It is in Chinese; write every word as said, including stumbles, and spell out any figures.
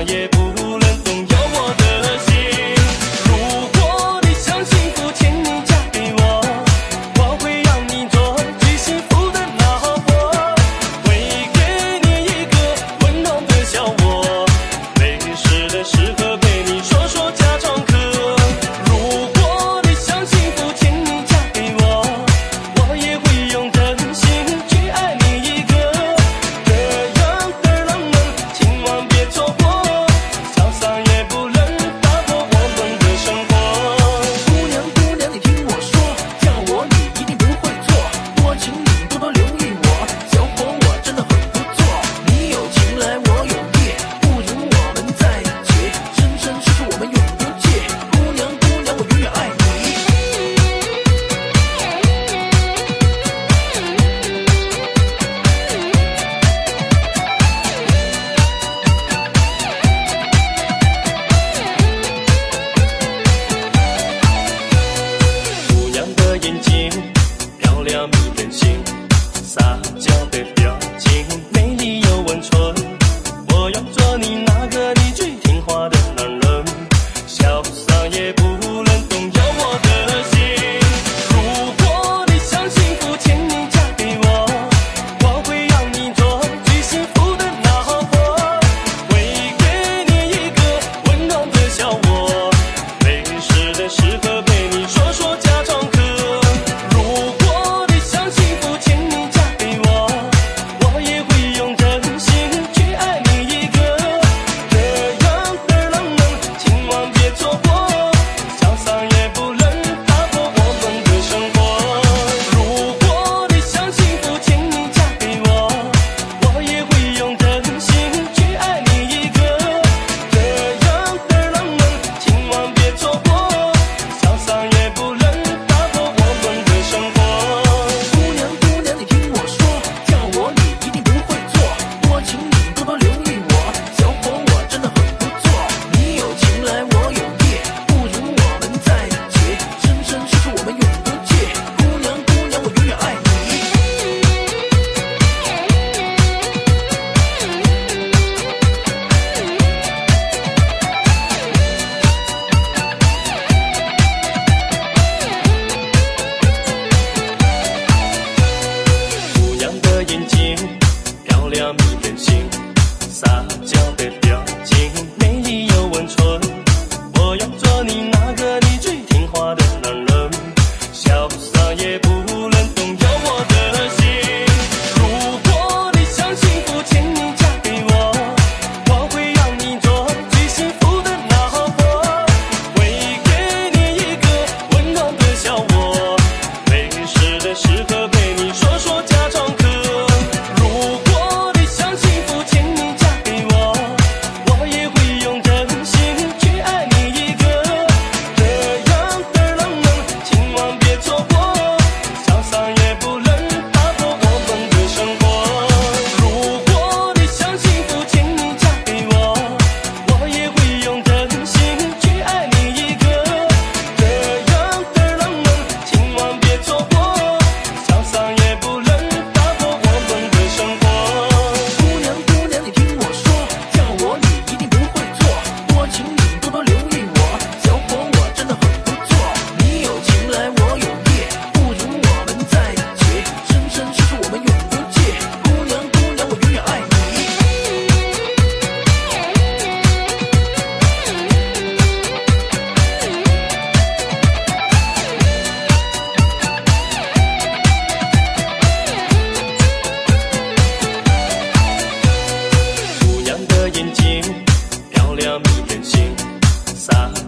上也不能动摇我的心。如果你想幸福，请你嫁给我，我会让你做最幸福的老婆，会给你一个温暖的小窝，没事的时候陪你说说家常课。如果你想幸福，请你嫁给我，我也会用真心去爱你一个。这样的浪漫千万别错过，想想也不能打破我们的生活。 姑娘姑娘你听我说，叫我你一定不会错，多请你多多留意我，小伙我真的很不错。你有情来我有意，不如我们在一起，生生世世我们永不弃。姑娘姑娘我永远爱你。 姑娘的眼睛漂亮迷人心，撒娇的表情美丽又温存，我要做你那个你最听话的男人，潇洒也不能动摇我的心。如果你想幸福，请你嫁给我，我会让你做最幸福的老婆，会给你一个温暖的小窝，没事的时候陪你说说家常课。如果你想幸福，请你嫁给我，我也会用真心去爱你一个。这样的浪漫千万别错过，想想也不能打破我们的生活。如果你想幸福，请你嫁给我，我也会用真心去爱你一个。这样的浪漫千万别错过，想想也不能打破我们的生活。 姑娘姑娘你听我说，叫我你一定不会错，多请你多多留意我，小伙我真的很不错。你有情来我有意，不如我们在一起，生生世世我们永不弃。姑娘姑娘我永远爱你。 姑娘的眼睛漂亮迷人心，撒娇的表情美丽又温存，我要做你那个你最听话的男人，潇洒也不能动摇我的心。如果你想幸福，请你嫁给我，我会让你做最幸福的老婆，会给你一个温暖的小窝，没事的时候陪你说说家常课。如果你想幸福，请你嫁给我，我也会用真心去爱你一个。这样的浪漫千万别错过，想想也不能打破我们的生活。如果你想幸福，请你嫁给我，我也会用真心去爱你一个。这样的浪漫千万别错过，想想也不能打破我们的生活。 姑娘姑娘你听我说，叫我你一定不会错，多请你多多留意我，小伙我真的很不错。你有情来我有意，不如我们在一起，生生世世我们永不弃。姑娘姑娘我永远爱你。 姑娘的眼睛漂亮迷人心，撒